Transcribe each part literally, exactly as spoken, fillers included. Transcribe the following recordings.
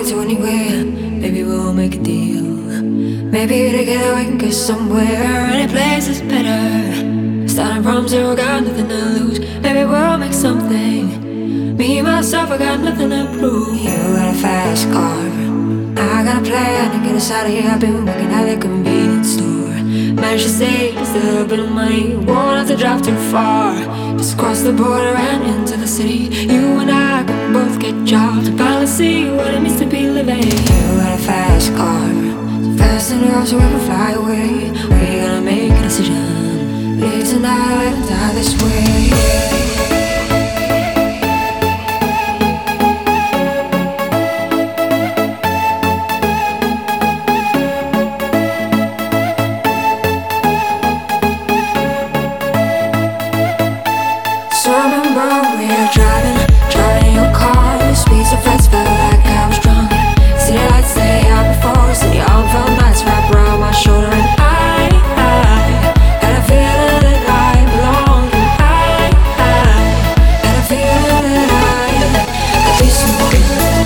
to anywhere. Maybe we'll make a deal. Maybe together we can get somewhere. Any place is better. Starting from zero, got nothing to lose. Maybe we'll make something. Me, myself, I got nothing to prove. You got a fast car, I got a plan to get us out of here. I've been working at the convenience store. Managed to save just a little bit of money. Won't have to drive too far. Just cross the border and into the city. You and I can both get jobs and finally see what it means to be living. You got a fast car, so fast enough so we can fly away. We're gonna make a decision. Leave tonight and die this way. So I remember we were driving, driving in your car. Speed so fast, felt like I was drunk. City lights lay out before us, and your arm felt nice wrapped around my shoulder. And I, I had a feeling that I belonged. And I, I had a feeling that I could be someone.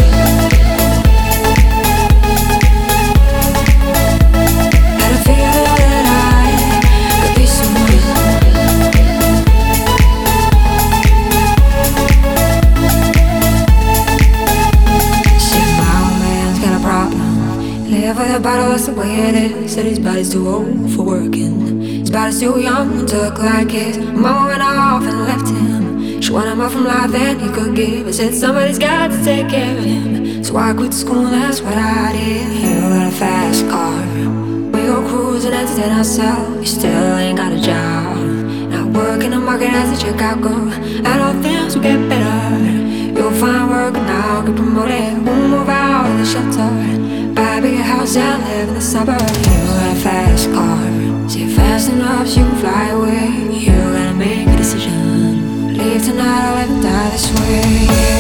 Had a feeling that I could be someone. Live with a bottle, that's the way it is. Said his body's too old for working. His body's too young to look like his. Mama went off and left him. She wanted more from life than he could give. And said somebody's got to take care of him. So I quit school, that's what I did. You got a fast car, we go cruising, entertain ourselves. You still ain't got a job. Not working the market as a checkout girl. And all things will get better. You'll find work now, get promoted. We'll move out of the shelter. Buy a bigger house and live in the suburbs. You got a fast car, say fast enough so you can fly away. You gotta make a decision. Leave tonight or live and die this way.